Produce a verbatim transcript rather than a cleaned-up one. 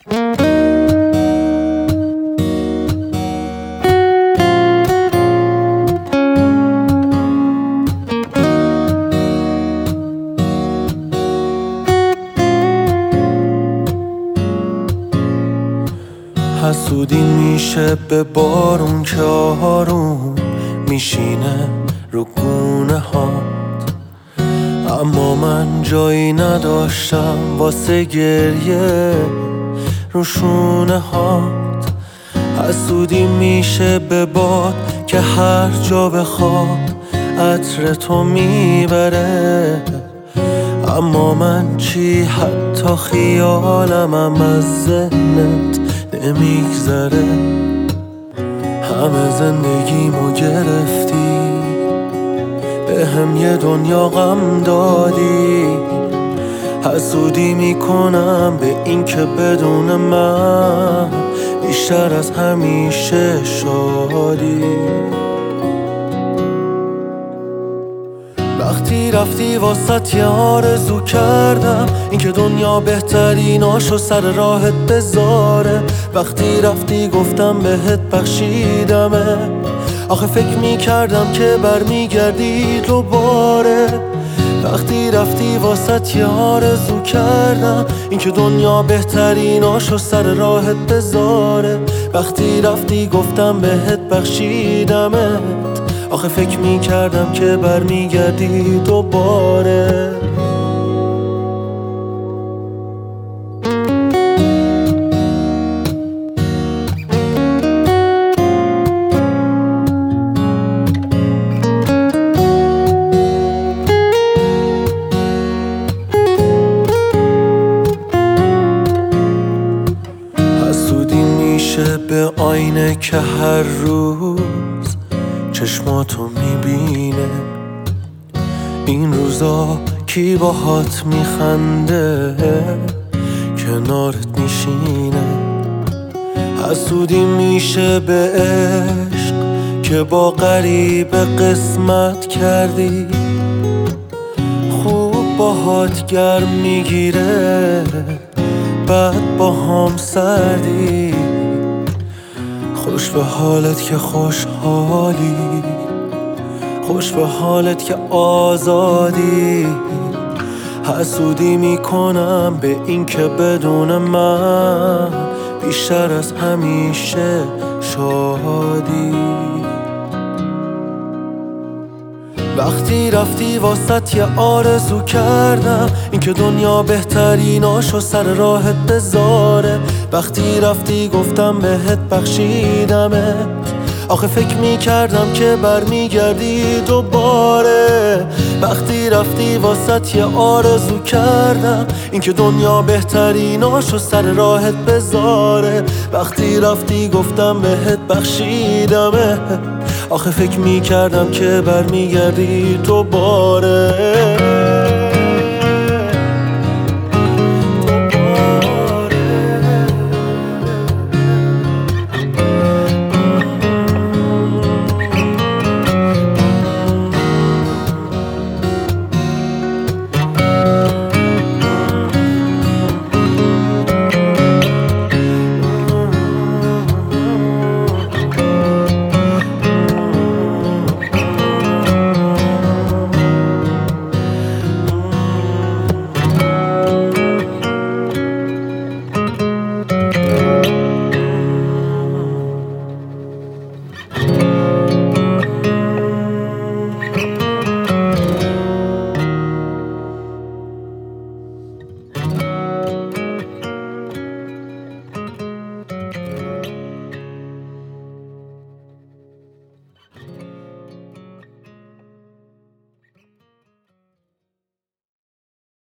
حسودی میشه به بارون که آروم میشینه رو گونه هات، اما من جایی نداشتم واسه گریه رو شونه هات. حسودی میشه به باد که هر جا بخواد عطر تو میبره، اما من چی حتی خیالمم از ذهنت نمیگذره. همه زندگیمو گرفتی، به هم یه دنیا غم دادی. حسودی میکنم به این که بدون من بیشتر از همیشه شادی. وقتی رفتی واسط یه آرزو کردم، این که دنیا بهتریناشو سر راهت بذاره. وقتی رفتی گفتم بهت بخشیدمه، آخه فکر میکردم که برمیگردی دوباره. وقتی رفتی واسط یه آرزو کردم، این که دنیا بهتریناشو سر راهت بذاره. وقتی رفتی گفتم بهت بخشیدمت، آخه فکر میکردم که برمیگردی دوباره. حسودی میشه به آینه که هر روز چشماتو میبینه. این روزا کی باهات میخنده کنارت میشینه. حسودی میشه به عشق که با غریب قسمت کردی، خوب باهات گرم میگیره بعد با هم سردی. خوش به حالت که خوشحالی، خوش به حالت که آزادی. حسودی میکنم به این که بدون من بیشتر از همیشه شادی. وقتی رفتی واسط یه آرزو کردم، این که دنیا بهتریناشو سر راهت بذاره. وقتی رفتی گفتم بهت بخشیدمت، آخه فکر میکردم که برمیگردی دوباره. وقتی رفتی واسط یه آرزو کردم، این که دنیا بهتریناشو سر راهت بذاره. وقتی رفتی گفتم بهت بخشیدمت، آخه فکر میکردم که برمیگردی دوباره.